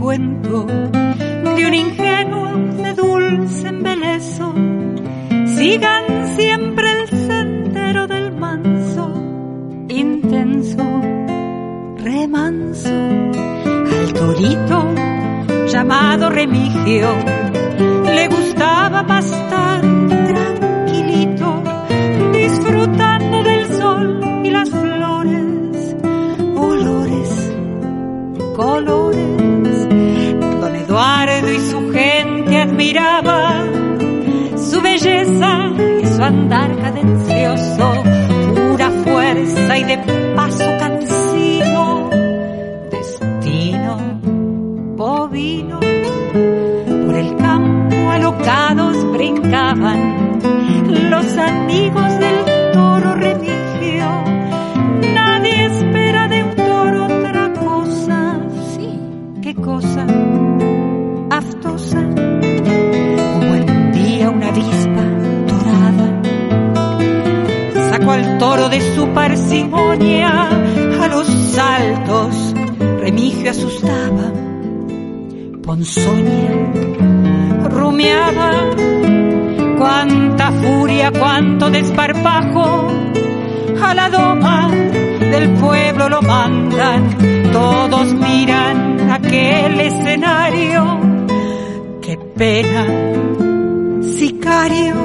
cuento de un ingenuo de dulce embeleso. Sigan siempre el sendero del manso, intenso, remanso. Al torito llamado Remigio le gustaba pastar tranquilito, disfrutando del sol y las flores, olores, colores. Don Eduardo y su gente admiraban su belleza y su andar cadencioso, pura fuerza y de paso cansino, destino bovino. Por el campo alocados brincaban los amigos del toro Remigio. Nadie espera de un toro otra cosa. Sí, ¿qué cosa? Aftosa. Un buen día una avispa dorada sacó al toro de su parsimonia. A los saltos Remigio asustaba, ponzoña rumiaba. Cuánta furia, cuánto desparpajo, a la doma del pueblo lo mandan. Todos miran aquel escenario. Qué pena, sicario.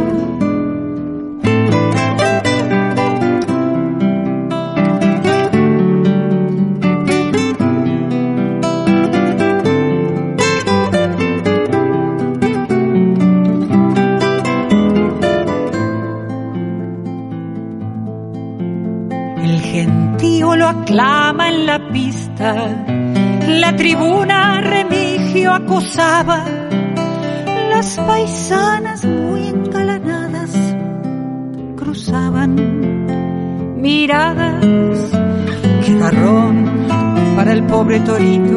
El gentío lo aclama en la pista, la tribuna Remigio acosaba. Las paisanas muy engalanadas cruzaban miradas. Qué garrón para el pobre torito,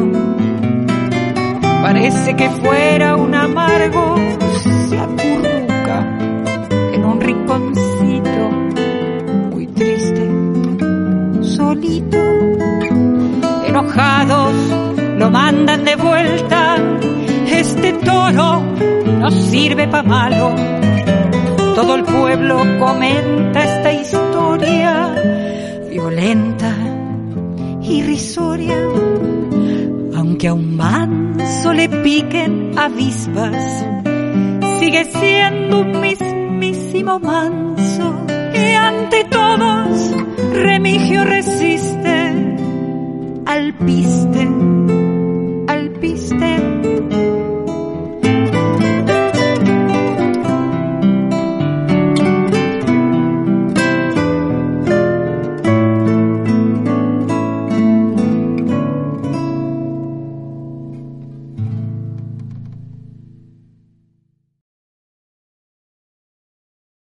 parece que fuera un amargo. Se acurruca en un rinconcito, muy triste, solito. Enojados lo mandan de vuelta. Este toro no sirve pa' malo. Todo el pueblo comenta esta historia violenta, irrisoria. Aunque a un manso le piquen avispas, sigue siendo un mismísimo manso. Y ante todos Remigio resiste al piste, al piste.